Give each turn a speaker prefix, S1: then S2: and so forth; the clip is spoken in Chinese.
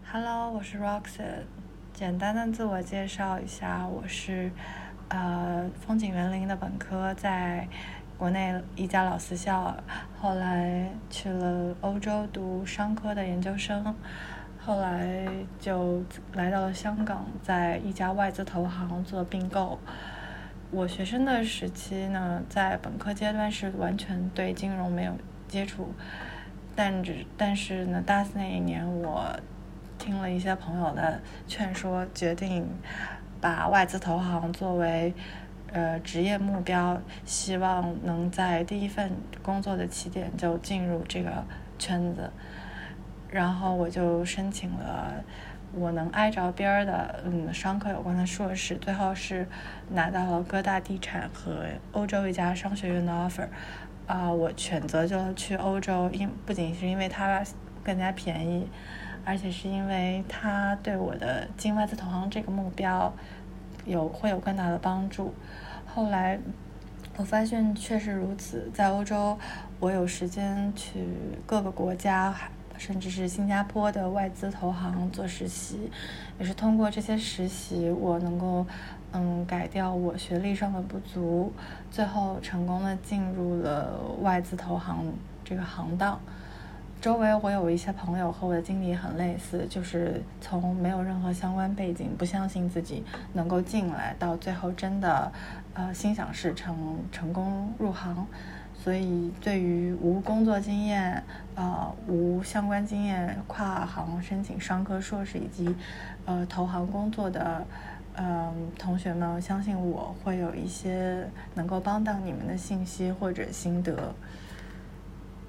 S1: Hello，我是 Roxy。简单的自我介绍一下，我是风景园林的本科，在国内一家老私校，后来去了欧洲读商科的研究生，后来就来到了香港，在一家外资投行做并购。我学生的时期呢，在本科阶段是完全对金融没有接触，但是呢，大四那一年我听了一些朋友的劝说，决定把外资投行作为职业目标，希望能在第一份工作的起点就进入这个圈子。然后我就申请了我能挨着边的商科有关的硕士，最后是拿到了哥大地产和欧洲一家商学院的 offer。我选择就去欧洲，不仅是因为它更加便宜，而且是因为它对我的进外资投行这个目标会有更大的帮助。后来我发现确实如此，在欧洲我有时间去各个国家，甚至是新加坡的外资投行做实习，也是通过这些实习我能够改掉我学历上的不足，最后成功的进入了外资投行这个行当。周围我有一些朋友和我的经历很类似，就是从没有任何相关背景，不相信自己能够进来，到最后真的心想事成功入行。所以对于无工作经验无相关经验跨行申请商科硕士以及投行工作的同学们，相信我会有一些能够帮到你们的信息或者心得。